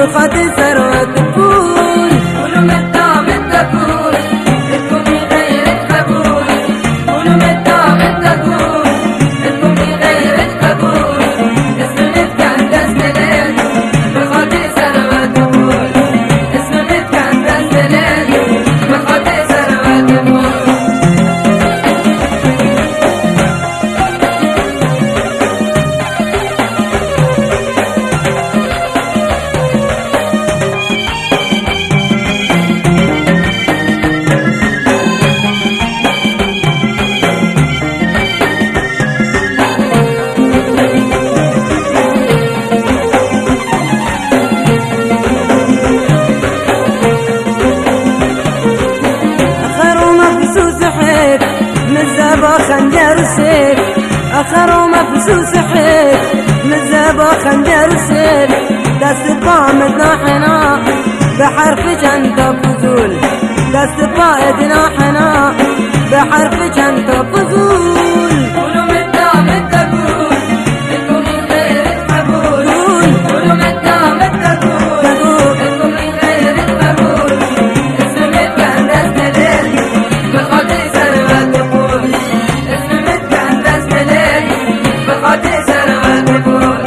بخاطر ثروة تكون كل مدام تكون الكم غير القبول كل مدام تكون الكم غير القبول اسمك كان دستلين بخاطر ثروة تكون اسمك كان دستلين بخاطر ثروة تكون خنجر السيف أخر ومفسوس حيل مزابة خنجر السيف دست طامتنا حنا بحرف جنت فضول دست طايتنا حنا بحرف جنت فضول كل مدام تقول لكم غير القبول كل مدام تقول لكم غير القبول اسمك كان دستلين بخاطر ثروة تقول اسمك كان دستلين بخاطر ثروة تقول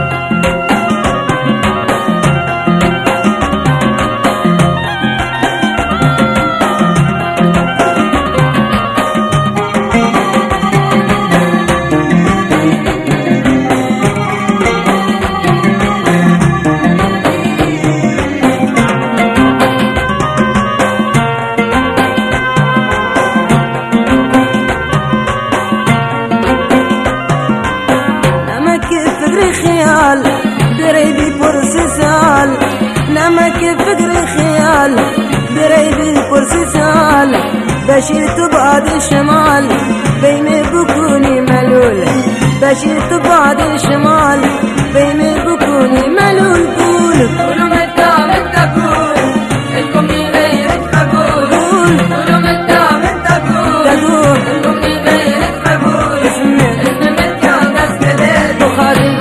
خيال دريبي فرس سال نمك فكر خيال دريبي فرس سال بشير بعد الشمال بين بكوني ملول بشير بعد الشمال بين بكوني ملول قول كل مدام تقول الكم غير القبول كل مدام تقول الكم غير القبول اسمك كان دستلين بخاطر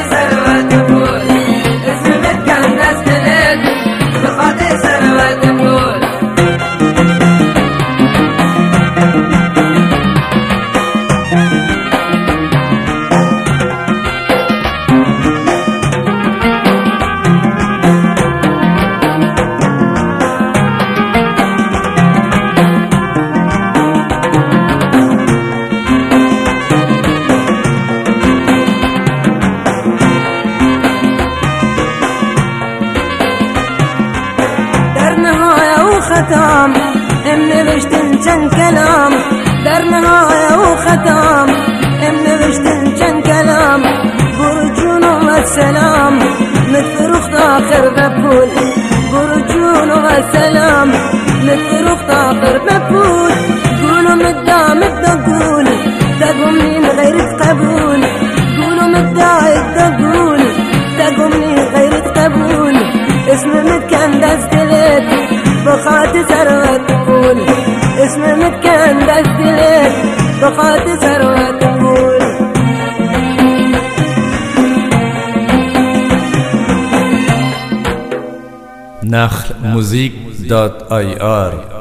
ختام نبشتن كان كلام در نهاية وختام نبشتن كان كلام برجون والسلام متفرخ آخر بقول برجون والسلام متفرخ آخر بقول قولوا مدام تقول تقوم من غير قبول قولوا مدام تقول تقوم من غير قبول اسم كان دستلت بخاطر ثروة تقول اسم كان دستلت بخاطر ثروة تقول nakhlmusic.ir